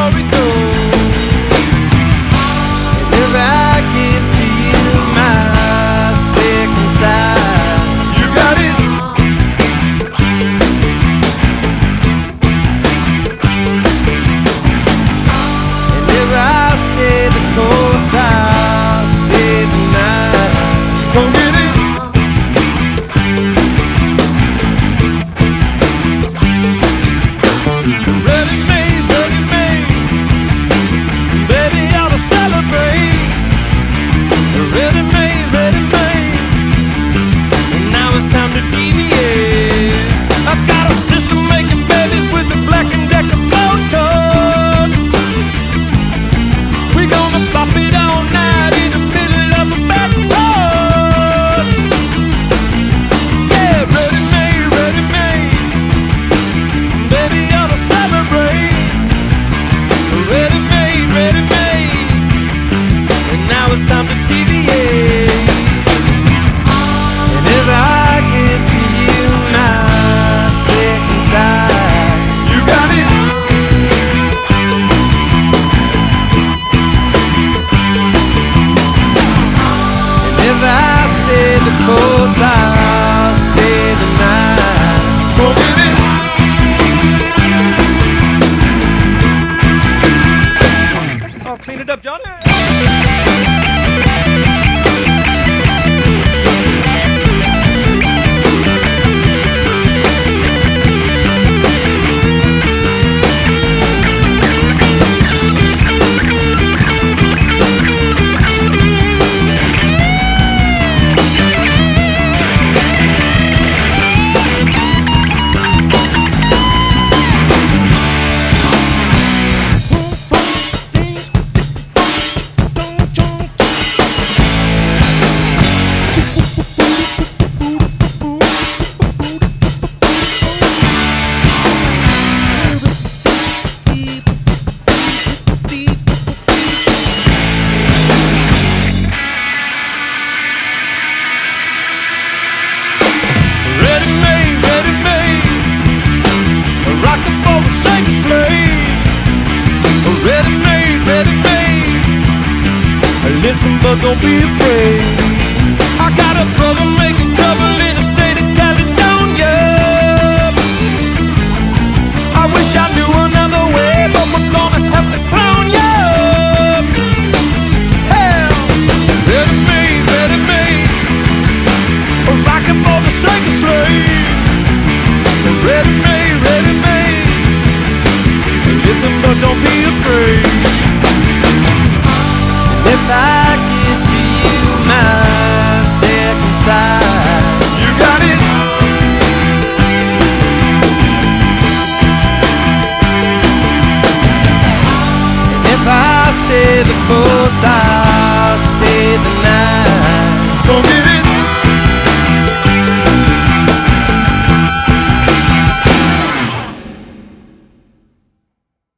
story goes. And if I give to you my second side, you got it. And if I stay the course, I'll stay the night. Don't get it. Clean it up, Johnny. Listen, but don't be afraid. I got a brother making trouble in the state of Caledonia. I wish I knew another way, but we're gonna have to clown you. Hell, ready made, rockin' for the circus slave. Ready made. Listen, but don't be afraid. If I give to you my second side, you got it. And if I stay the course, I'll stay the night. Don't get